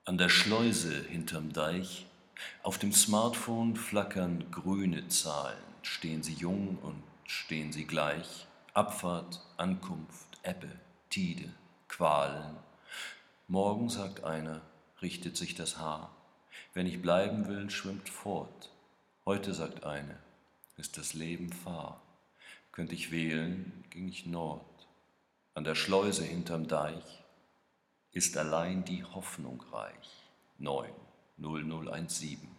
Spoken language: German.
An der Schleuse hinterm Deich, auf dem Smartphone flackern grüne Zahlen. Stehen sie jung und stehen sie gleich? Abfahrt, Ankunft, Ebbe, Tide, Qualen. Morgen, sagt einer, richtet sich das Haar. Wer nicht bleiben will, schwimmt fort. Heute, sagt eine, ist das Leben fahr. Könnt ich wählen, ging ich Nord. An der Schleuse hinterm Deich ist allein die Hoffnung reich. 90017